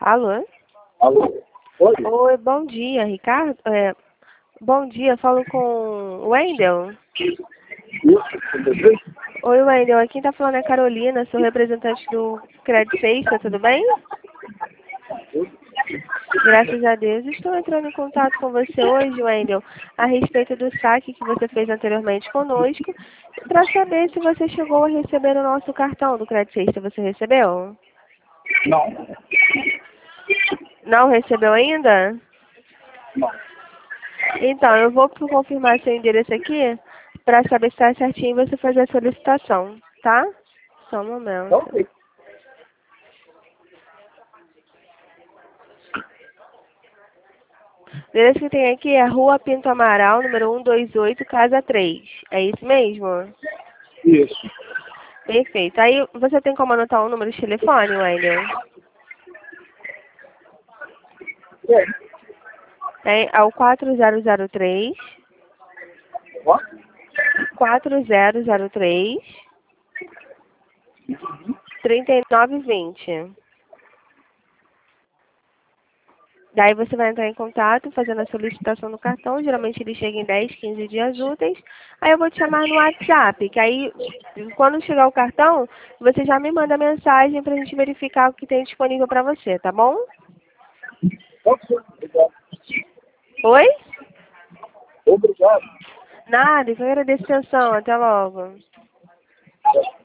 Alô? Alô? Oi? Oi, bom dia, Ricardo. Bom dia, falo com o Wendel. Isso, tudo bem? Oi, Wendel, quem tá falando é a Carolina, sou representante do Credit Sexta, tudo bem? Graças a Deus. Estou entrando em contato com você hoje, Wendel, a respeito do saque que você fez anteriormente conosco, para saber se você chegou a receber o nosso cartão do Credit Sexta. Você recebeu? Não. Não recebeu ainda? Não. Então, eu vou confirmar seu endereço aqui para saber se está certinho e você fazer a solicitação, tá? Só um momento. Ok. O endereço que tem aqui é Rua Pinto Amaral, número 128, casa 3. É isso mesmo? Isso. Perfeito. Aí, você tem como anotar o número de telefone, Wendel? É. É o 4003 Ó. 4003 3920. Daí você vai entrar em contato fazendo a solicitação do cartão. Geralmente ele chega em 10, 15 dias úteis. Aí eu vou te chamar no WhatsApp, que aí quando chegar o cartão, você já me manda mensagem pra gente verificar o que tem disponível pra você, tá bom? Ok. Obrigado. Oi? Obrigado. Nada, eu agradeço a atenção. Até logo.